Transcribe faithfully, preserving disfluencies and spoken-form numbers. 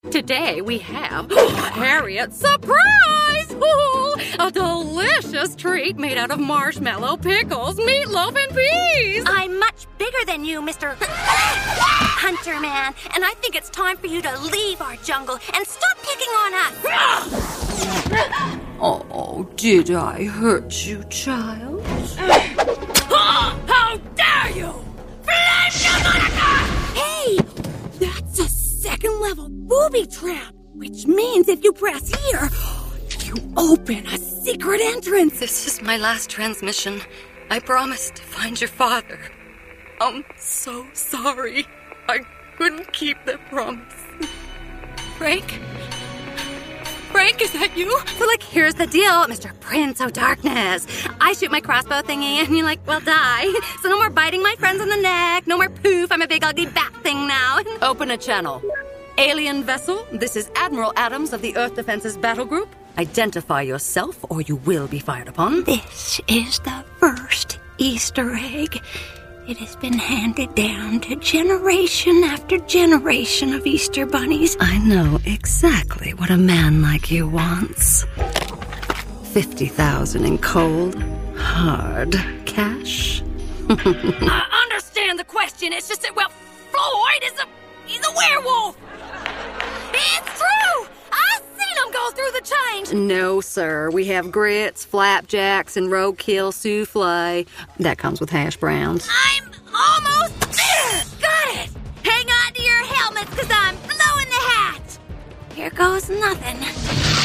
Today we have Harriet's surprise! Ooh, a delicious treat made out of marshmallow, pickles, meatloaf, and peas! I'm much bigger than you, Mister Hunter Man, and I think it's time for you to leave our jungle and stop picking on us! Oh, did I hurt you, child? How dare you! Hey! That's a second-level booby trap, which means if you press here, you open a secret entrance. This is my last transmission. I promised to find your father. I'm so sorry. I couldn't keep that promise. Frank? Frank, is that you? So, like, here's the deal, Mister Prince of Darkness. I shoot my crossbow thingy, and you're like, well, die. So no more biting my friends on the neck. No more poof. I'm a big, ugly bat thing now. Open a channel. Alien vessel, this is Admiral Adams of the Earth Defenses Battle Group. Identify yourself, or you will be fired upon. This is the first Easter egg. It has been handed down to generation after generation of Easter bunnies. I know exactly what a man like you wants. Fifty thousand in cold, hard cash. I understand the question. It's just that, well, Floyd is a... he's a werewolf. It's true. I've seen him go through the change. No, sir. We have grits, flapjacks, and roadkill souffle. That comes with hash browns. I'm almost there. Got it. Hang on to your helmets, because I'm blowing the hatch. Here goes nothing.